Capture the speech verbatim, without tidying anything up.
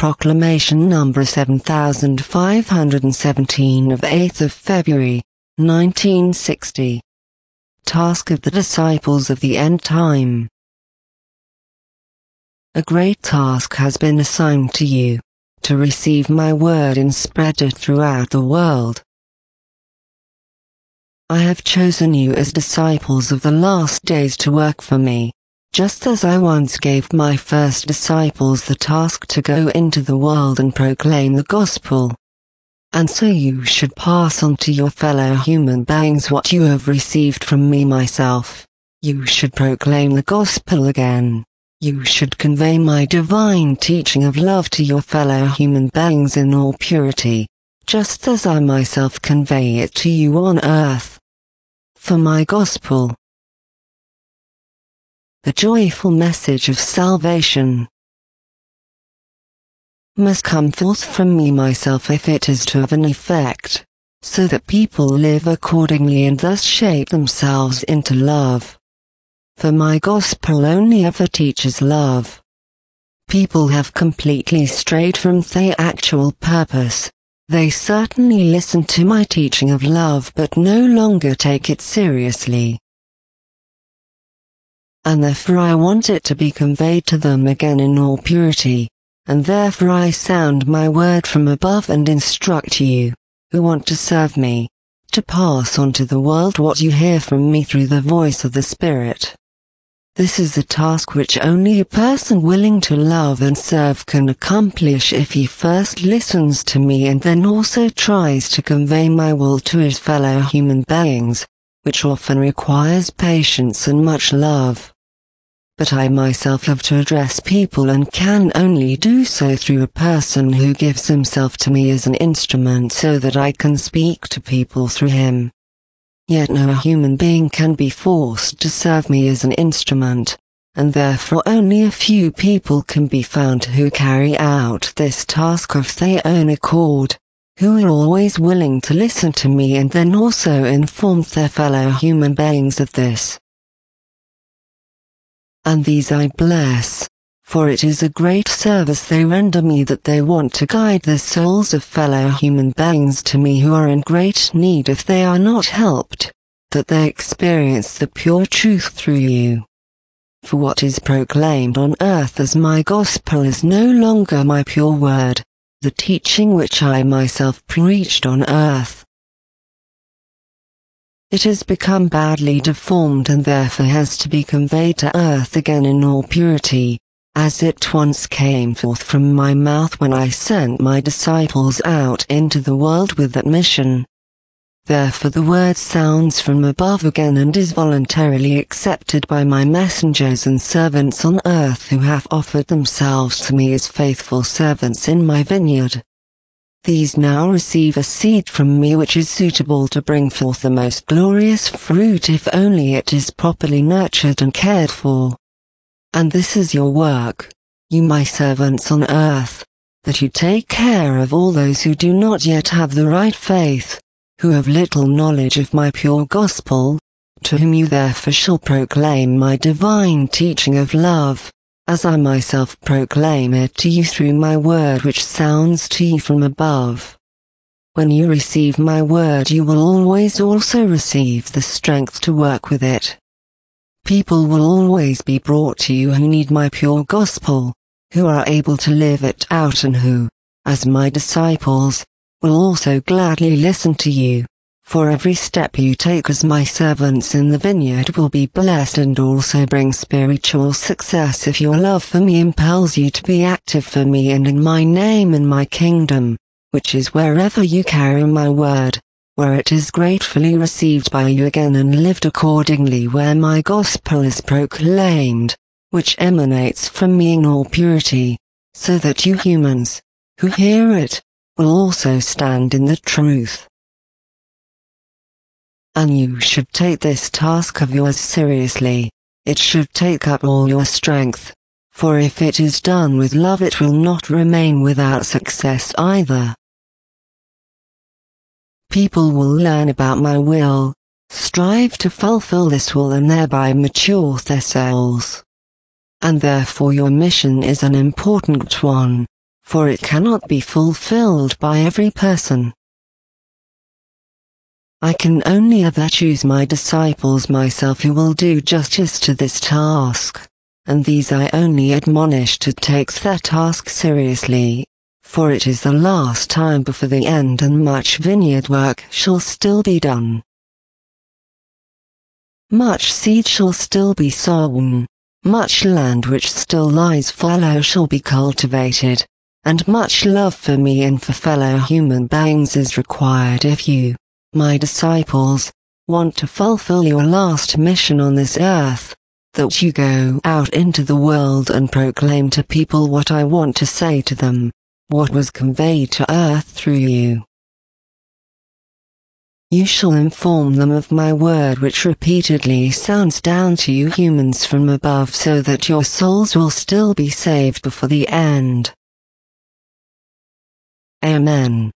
Proclamation number seven thousand five hundred seventeen of eighth of February, nineteen sixty. Task of the Disciples of the End Time. A great task has been assigned to you, to receive my word and spread it throughout the world. I have chosen you as disciples of the last days to work for me, just as I once gave my first disciples the task to go into the world and proclaim the gospel. And so you should pass on to your fellow human beings what you have received from me myself. You should proclaim the gospel again. You should convey my divine teaching of love to your fellow human beings in all purity, just as I myself convey it to you on earth. For my gospel, the joyful message of salvation, must come forth from me myself if it is to have an effect, so that people live accordingly and thus shape themselves into love. For my gospel only ever teaches love. People have completely strayed from their actual purpose. They certainly listen to my teaching of love but no longer take it seriously. And therefore I want it to be conveyed to them again in all purity, and therefore I sound my word from above and instruct you, who want to serve me, to pass on to the world what you hear from me through the voice of the Spirit. This is a task which only a person willing to love and serve can accomplish if he first listens to me and then also tries to convey my will to his fellow human beings, which often requires patience and much love. But I myself have to address people and can only do so through a person who gives himself to me as an instrument so that I can speak to people through him. Yet no human being can be forced to serve me as an instrument, and therefore only a few people can be found who carry out this task of their own accord, who are always willing to listen to me and then also inform their fellow human beings of this. And these I bless, for it is a great service they render me that they want to guide the souls of fellow human beings to me who are in great need if they are not helped, that they experience the pure truth through you. For what is proclaimed on earth as my gospel is no longer my pure word, the teaching which I myself preached on earth. It has become badly deformed and therefore has to be conveyed to earth again in all purity, as it once came forth from my mouth when I sent my disciples out into the world with that mission. Therefore the word sounds from above again and is voluntarily accepted by my messengers and servants on earth who have offered themselves to me as faithful servants in my vineyard. These now receive a seed from me which is suitable to bring forth the most glorious fruit if only it is properly nurtured and cared for. And this is your work, you my servants on earth, that you take care of all those who do not yet have the right faith, who have little knowledge of my pure gospel, to whom you therefore shall proclaim my divine teaching of love, as I myself proclaim it to you through my word which sounds to you from above. When you receive my word you will always also receive the strength to work with it. People will always be brought to you who need my pure gospel, who are able to live it out and who, as my disciples, will also gladly listen to you, for every step you take as my servants in the vineyard will be blessed and also bring spiritual success if your love for me impels you to be active for me and in my name in my kingdom, which is wherever you carry my word, where it is gratefully received by you again and lived accordingly where my gospel is proclaimed, which emanates from me in all purity, so that you humans, who hear it, will also stand in the truth. And you should take this task of yours seriously, it should take up all your strength, for if it is done with love it will not remain without success either. People will learn about my will, strive to fulfill this will and thereby mature their souls. And therefore your mission is an important one, for it cannot be fulfilled by every person. I can only ever choose my disciples myself who will do justice to this task, and these I only admonish to take their task seriously, for it is the last time before the end and much vineyard work shall still be done. Much seed shall still be sown, much land which still lies fallow shall be cultivated, and much love for me and for fellow human beings is required if you, my disciples, want to fulfill your last mission on this earth, that you go out into the world and proclaim to people what I want to say to them, what was conveyed to earth through you. You shall inform them of my word which repeatedly sounds down to you humans from above so that your souls will still be saved before the end. Amen.